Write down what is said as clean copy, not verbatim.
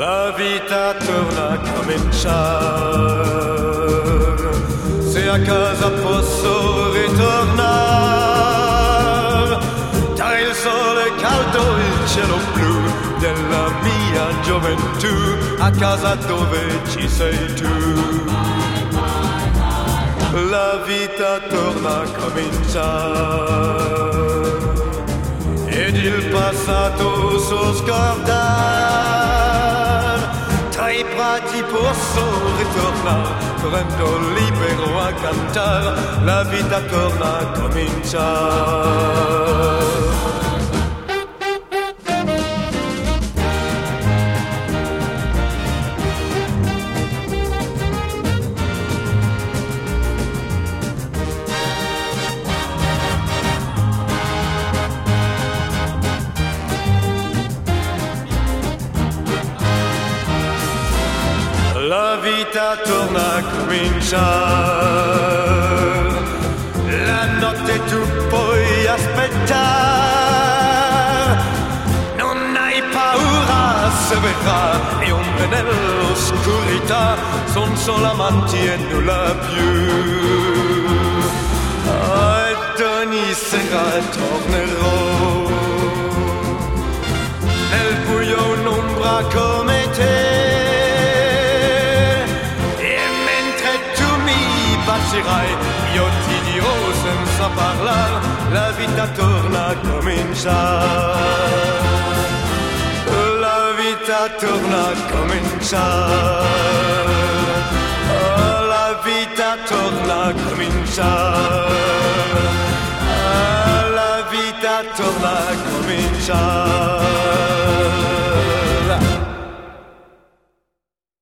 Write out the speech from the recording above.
La vita torna a cominciare, se a casa posso ritornare, tra il sole caldo e il cielo blu della mia gioventù, a casa dove ci sei tu. La vita torna a cominciare ed il passato so scordare, tra i prati posso ritornare, correndo libero a cantare, la vita torna a cominciare. La vita torna a cominciare, la notte tu puoi aspettare, non hai paura se verrà, è ombre nell'oscurità, son solo amanti e nulla più. Ed ogni sera tornerò, nel buio un'ombra come te, io ti dirò senza parlare, la vita torna a cominciare. La vita torna a cominciare. La vita torna a cominciare. La vita torna a cominciare.